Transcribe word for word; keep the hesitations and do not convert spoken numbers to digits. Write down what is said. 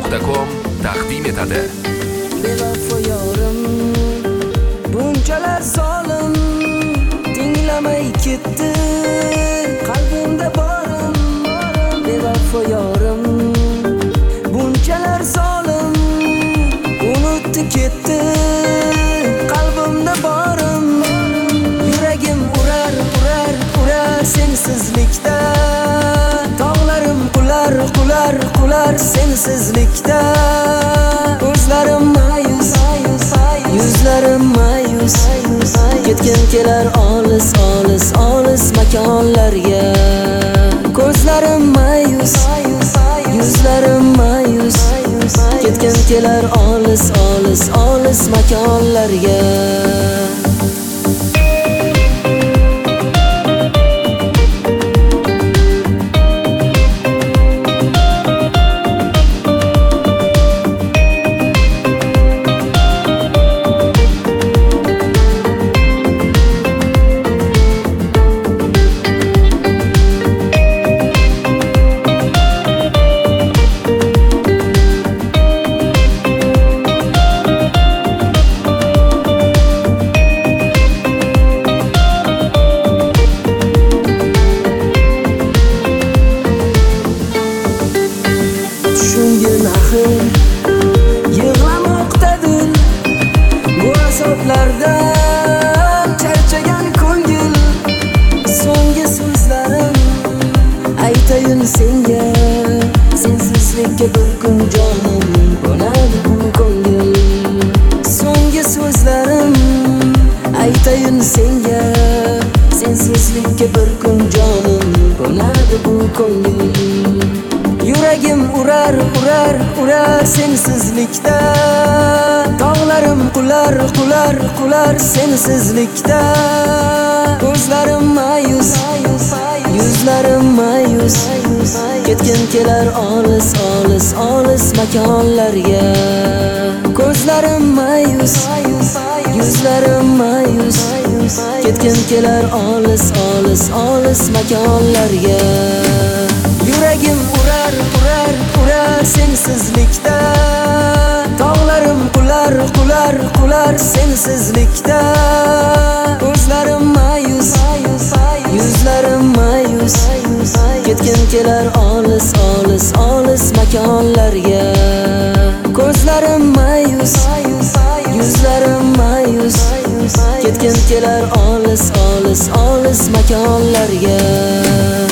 nuqta com taqdim etadi. Bevafo yorim, bunchalar solim, tinglamay ketdi qalbimda borim. Bevafo yorim, bunchalar solim, unutdi ketdi qalbimda borim. Yuragim urar, urar, urar sensizlikda. Tog'larim qular, qular, qular sensizlikda. Ko'zlarim mayus, yuzlarim mayus, ketgim kelar olis, olis, olis makonlarga. Ko'zlarim mayus, yuzlarim mayus, ketgim kelar olis, olis, olis makonlarga. Shunga naxir yig'lamoqdadir bu azoblardan charchagan ko'ngil. So'nggi so'zlarim aytayin senga, sensizlikka bir kun jonim bo'ladi bu ko'ngil. So'nggi so'zlarim aytayin senga, sensizlikka bir kun jonim bo'ladi bu ko'ngil. Yuragim urar, urar, urar sensizlikda. Tog'larim qular, qular, qular sensizlikda. Ko'zlarim mayus, yuzlarim mayus, ketgim kelar olis, olis, olis makonlarga. Ko'zlarim mayus, yuzlarim mayus, ketgim kelar olis, olis, olis makonlarga. Yuragim urar, urar, urar sensizlikda. Tog'larim qular, qular, qular sensizlikda. Ko'zlarim mayus, yuzlarim mayus, ketgim kelar olis, olis, olis makonlarga. Ko'zlarim mayus, yuzlarim mayus, ketgim kelar olis, olis, olis makonlarga.